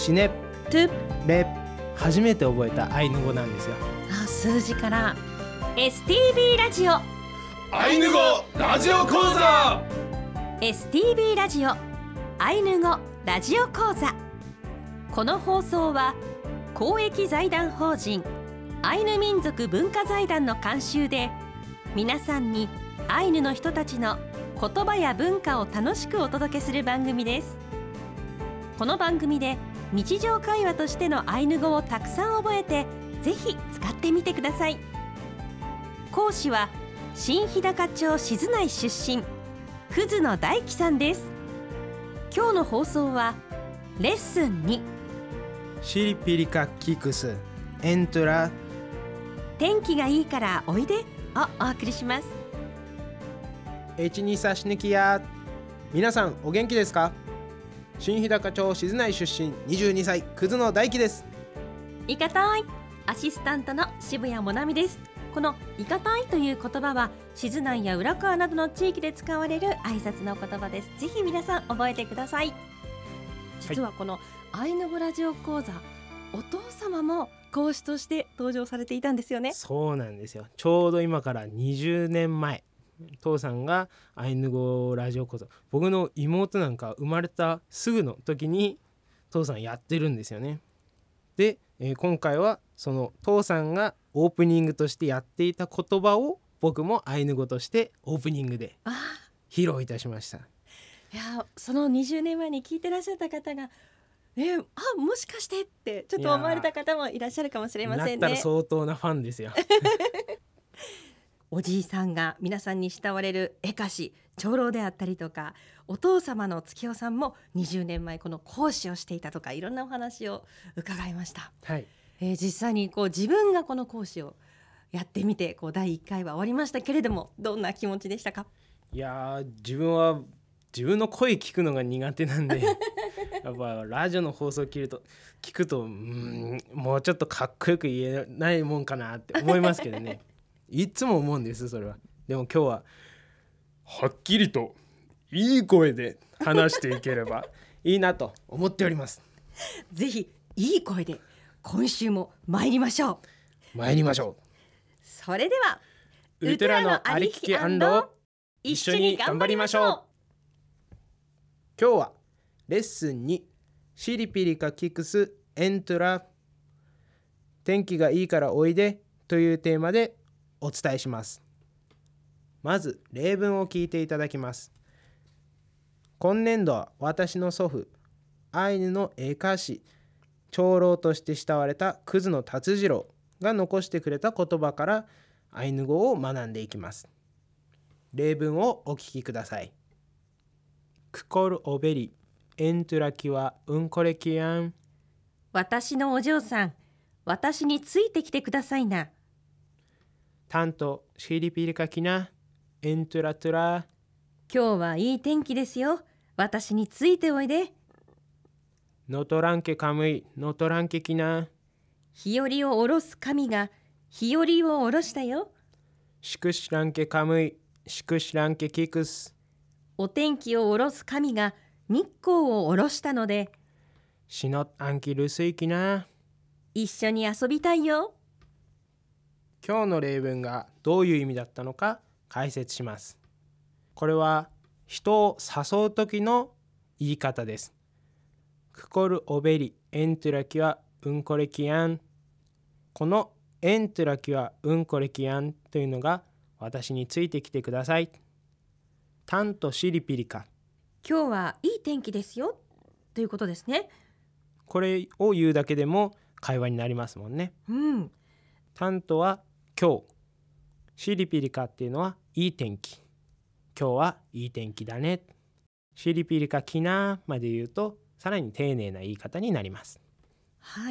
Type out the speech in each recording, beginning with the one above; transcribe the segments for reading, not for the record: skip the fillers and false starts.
シネトゥレ初めて覚えたアイヌ語なんですよ。 数字から STB ラジオアイヌ語ラジオ講座 STB ラジオアイヌ語ラジオ講座。この放送は公益財団法人アイヌ民族文化財団の監修で、皆さんにアイヌの人たちの言葉や文化を楽しくお届けする番組です。この番組で日常会話としてのアイヌ語をたくさん覚えて、ぜひ使ってみてください。講師は新日高町静内出身葛野大樹さんです。今日の放送はレッスン2、 シリピリカキクスエントラ天気がいいからおいでをお送りします。 エチニサシネキヤ。皆さんお元気ですか？新日高町静内出身22歳葛野大樹です。 いかたいアシスタントの渋谷もなみです。このいかたいという言葉は静内や浦河などの地域で使われる挨拶の言葉です。ぜひ皆さん覚えてください。実はこのアイヌ語ラジオ講座、お父様も講師として登場されていたんですよね。 そうなんですよ。ちょうど今から20年前、父さんがアイヌ語ラジオ講座、僕の妹なんか生まれたすぐの時に父さんやってるんですよね。で、今回はその父さんがオープニングとしてやっていた言葉を僕もアイヌ語としてオープニングで披露いたしました。 いや、その20年前に聞いてらっしゃった方がもしかしてってちょっと思われた方もいらっしゃるかもしれませんね。 なったら相当なファンですよ。 おじいさんが皆さんに慕われる絵歌師長老であったりとか、お父様の月代さんも20年前この講師をしていたとか、いろんなお話を伺いました。 はい。 実際に自分がこの講師をやってみて第1回は終わりましたけれども、どんな気持ちでしたか？ いや自分は自分の声聞くのが苦手なんでやっぱラジオの放送聞くともうちょっとかっこよく言えないもんかなって思いますけどね。いつも思うんです、それは。でも今日ははっきりといい声で話していければいいなと思っております。 ぜひいい声で今週も参りましょう。それではウトラのありきき一緒に頑張りましょう。今日はレッスン2、シリピリカキクスエントラ、天気がいいからおいでというテーマでお伝えします。まず例文を聞いていただきます。今年度は私の祖父、アイヌの絵歌師、長老として慕われた葛野達次郎が残してくれた言葉からアイヌ語を学んでいきます。例文をお聞きください。クコルオベリエントゥラキはうんこれきやん。 私のお嬢さん、私についてきてくださいな。 タントシリピリカキナエントゥラトゥラ。 今日はいい天気ですよ。私についておいで。 ノトランケカムイノトランケキナ。 日和を下ろす神が日和を下ろしたよ。 シクシランケカムイシクシランケキクス。 お天気を下ろす神が日光を下ろしたので、 シノッアンキルスイキナ。 一緒に遊びたいよ。 今日の例文がどういう意味だったのか解説します。これは人を誘う時の言い方です。クコルオベリエントゥラキはうんこれきやん。このエントゥラキはうんこれきやんというのが私についてきてください。タンとシリピリカ。 今日はいい天気ですよということですね。 これを言うだけでも会話になりますもんね。タンとは今日、シリピリカっていうのはいい天気。今日はいい天気だね。シリピリカキナまで言うとさらに丁寧な言い方になります。 はい。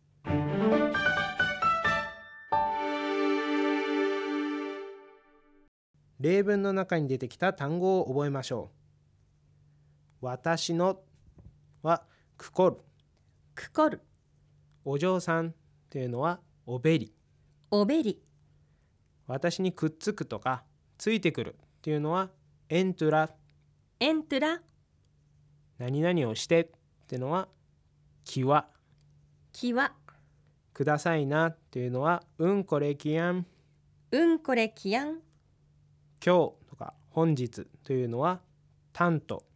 例文の中に出てきた単語を覚えましょう。私のはクコル。 クコル。 お嬢さんというのはオベリ。 オベリ。 私にくっつくとかついてくるっていうのはエントゥラ。 エントゥラ。 何々をしてっていうのはきはきはくださいなというのはこれきやん。 これきやん。 今日とか本日というのはたんと。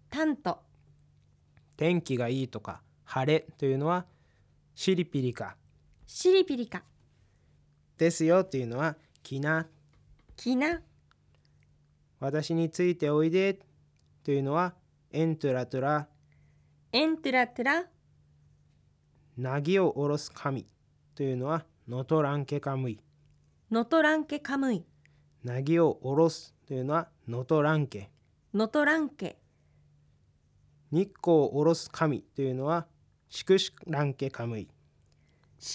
天気がいいとか晴れというのはしりぴりか。ですよというのはきな。私についておいでというのはエントラトラ。なぎを下ろす神というのはのとらんけかむい。なぎを下ろすというのはのとらんけ。日光を下ろす神というのはしくしらんけかむい。日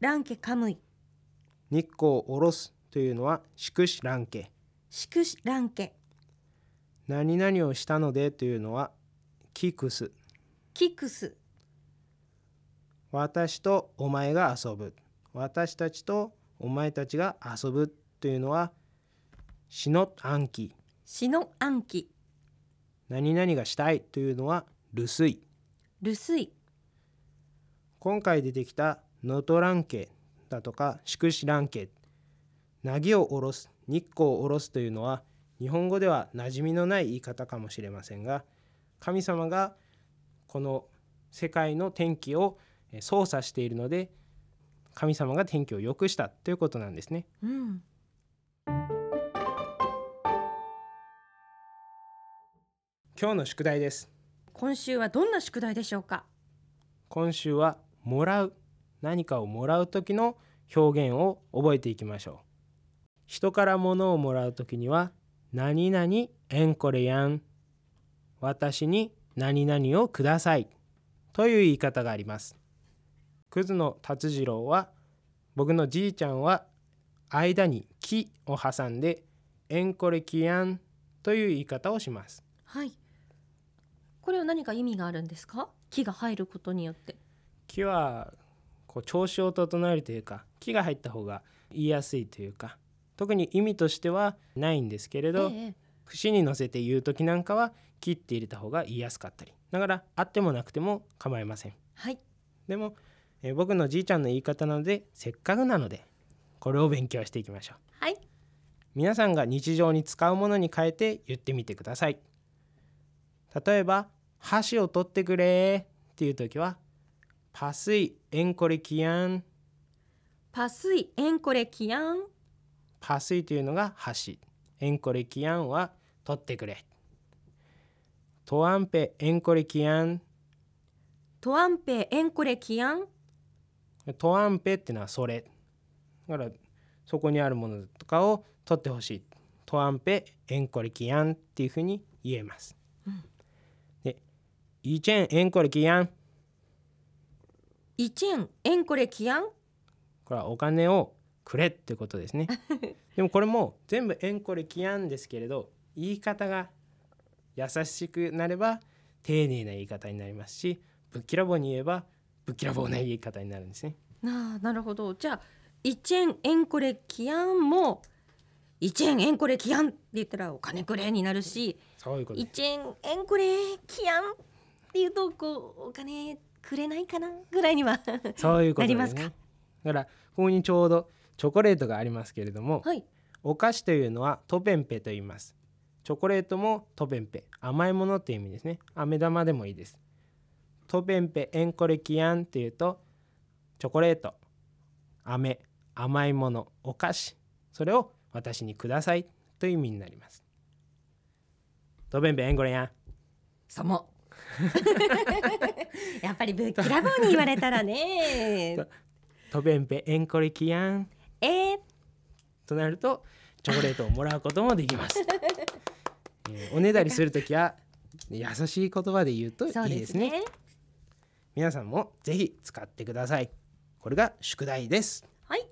光を下ろすというのはしくしらんけ。何々をしたのでというのはキクス。私とお前が遊ぶ。私たちとお前たちが遊ぶというのはしの暗記。何々がしたいというのは留守。今回出てきたのとらんけだとかしくしらんけ、なぎを下ろす、日光を下ろすというのは日本語では馴染みのない言い方かもしれませんが、神様がこの世界の天気を操作しているので、神様が天気を良くしたということなんですね。今日の宿題です。 今週はどんな宿題でしょうか？ 今週はもらう、何かをもらう時の表現を覚えていきましょう。人から物をもらう時には何々えんこれやん、私に何々をくださいという言い方があります。くずの達次郎は、僕のじいちゃんは間にきを挟んでえんこれきやんという言い方をします。 これは何か意味があるんですか？きが入ることによって。 きはこう調子を整えるというか、きが入った方が言いやすいというか、特に意味としてはないんですけれど、節に乗せて言う時なんかはきって入れた方が言いやすかったり、だからあってもなくても構いません。でも僕のじいちゃんの言い方なので、せっかくなのでこれを勉強していきましょう。皆さんが日常に使うものに変えて言ってみてください。例えば箸を取ってくれっていう時はパスイエンコレキヤン。パスイというのが箸、エンコレキヤンは取ってくれ。トアンペエンコレキヤン。トアンペっていうのはそれだから、そこにあるものとかを取ってほしい。トアンペエンコレキヤンっていうふうに言えます。で、イチェンエンコレキヤン。これはお金をくれってことですね。でもこれも全部エンコレキヤンですけれど、言い方が優しくなれば丁寧な言い方になりますし、ぶっきらぼうに言えばぶっきらぼうな言い方になるんですね。 なるほど。じゃあ1円エンコレキヤンも1円エンコレキヤンって言ったらお金くれになるし、 そういうことです。 1円エンコレキヤンって言うとお金くれないかなぐらいにはそういうことですね。 なりますか。 だからここにちょうどチョコレートがありますけれども、お菓子というのはトペンペと言います。チョコレートもトペンペ、甘いものという意味ですね。飴玉でもいいです。トペンペエンコレキヤンっていうと、チョコレート、甘いもの、お菓子、それを私にくださいという意味になります。トペンペエンコレヤン。 やっぱりぶっきらぼうに言われたらねトペンペエンコレキヤンとなるとチョコレートをもらうこともできます。おねだりするときは優しい言葉で言うといいですね。皆さんもぜひ使ってください。これが宿題です。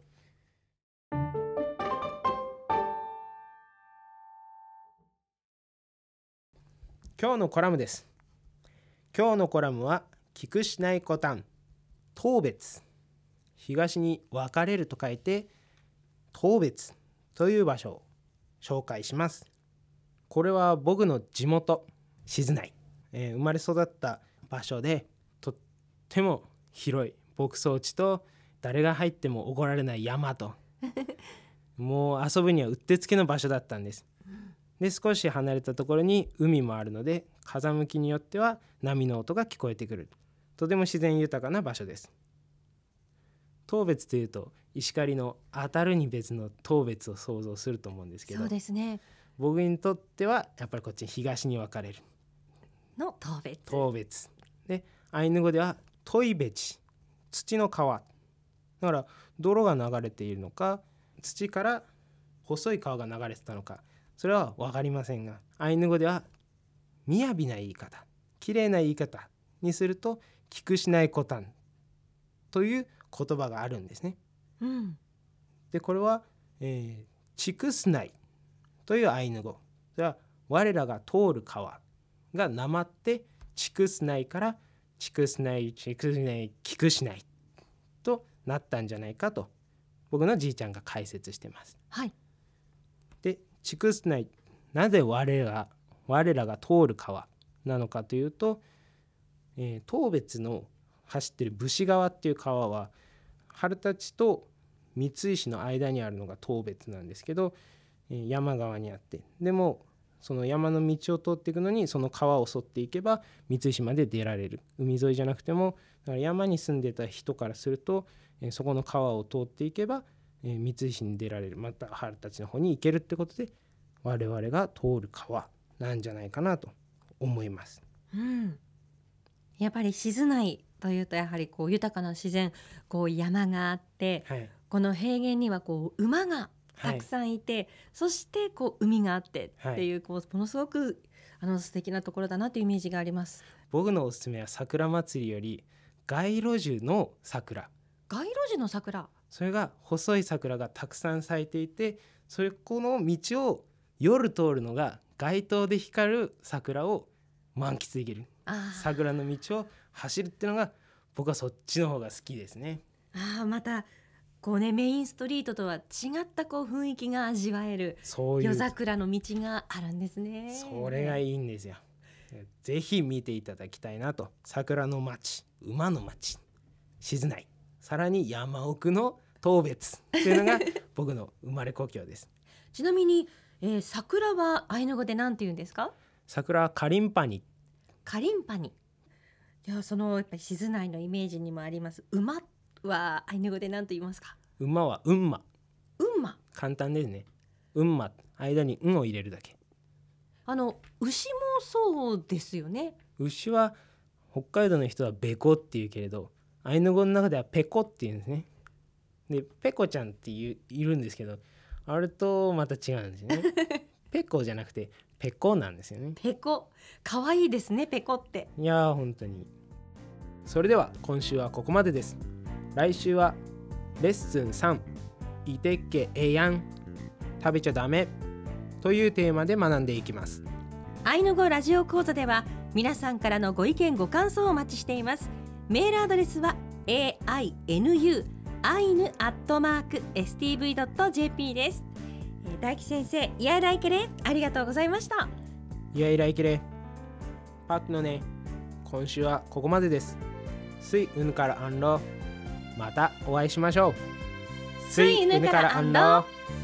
今日のコラムです。今日のコラムはキクシナイコタン、当別、東に分かれると書いて当別という場所を紹介します。これは僕の地元静内、生まれ育った場所で、とっても広い牧草地と誰が入っても怒られない山ともう遊ぶにはうってつけの場所だったんです。で少し離れたところに海もあるので風向きによっては波の音が聞こえてくるとても自然豊かな場所です。当別というと石狩の当たるに別の当別を想像すると思うんですけど、 そうですね、 僕にとってはやっぱりこっち東に分かれるの当別。 当別でアイヌ語ではトイベチ、土の川だから泥が流れているのか土から細い川が流れてたのかそれは分かりませんが、アイヌ語では雅な言い方、綺麗な言い方にするとキクシナイコタンという言葉があるんですね。でこれは、チクスナイというアイヌ語、それは我らが通る川がなまってチクスナイからチクスナイキクシナイとなったんじゃないかと僕のじいちゃんが解説してます。 はい。 でチクスナイ、なぜ我らが通る川なのかというと、当別の走ってる武士川っていう川は春立と三石の間にあるのが当別なんですけど、山側にあって、でもその山の道を通っていくのにその川を沿っていけば三石まで出られる。海沿いじゃなくてもだから山に住んでた人からすると、そこの川を通っていけば、三石に出られる、また春立の方に行けるってことで我々が通る川なんじゃないかなと思います。 やっぱり静内というとやはりこう豊かな自然、こう山があって、 はい、 この平原にはこう馬がたくさんいて、そしてこう海があってっていう、こうものすごく素敵なところだなというイメージがあります。 僕のおすすめは桜祭りより街路樹の桜。 街路樹の桜、 それが細い桜がたくさん咲いていて、そこの道を夜通るのが街灯で光る桜を満喫できる。桜の道を走るっていうのが僕はそっちの方が好きですね。 またこうね、メインストリートとは違ったこう雰囲気が味わえる、 そういう夜桜の道があるんですね。 それがいいんですよ。ぜひ見ていただきたいなと。桜の町、馬の町、静内、さらに山奥の当別っていうのが僕の生まれ故郷です。 ちなみに、桜はアイヌ語で何て言うんですか？ 桜はカリンパニ。 カリンパニ。ではそのやっぱり静内のイメージにもあります馬はアイヌ語で何と言いますか？ 馬はうんま。 うんま。 簡単ですね。うんま、間にうんを入れるだけ。 牛もそうですよね。 牛は北海道の人はベコっていうけれど、アイヌ語の中ではペコっていうんですね。でペコちゃんっているんですけど、あれとまた違うんですよね。ペコじゃなくてペコなんですよね。 ペコ、かわいいですね、ペコって。 いや本当に。それでは今週はここまでです。来週はレッスン3、いてっけえやん、食べちゃダメというテーマで学んでいきます。 アイヌ語ラジオ講座では皆さんからのご意見ご感想をお待ちしています。メールアドレスは ainu@stv.jp です。大樹先生、イヤイライケレありがとうございました。 イヤイライケレパクのね、今週はここまでです。スイウヌからアンロー、またお会いしましょう。 スイウヌからアンロー。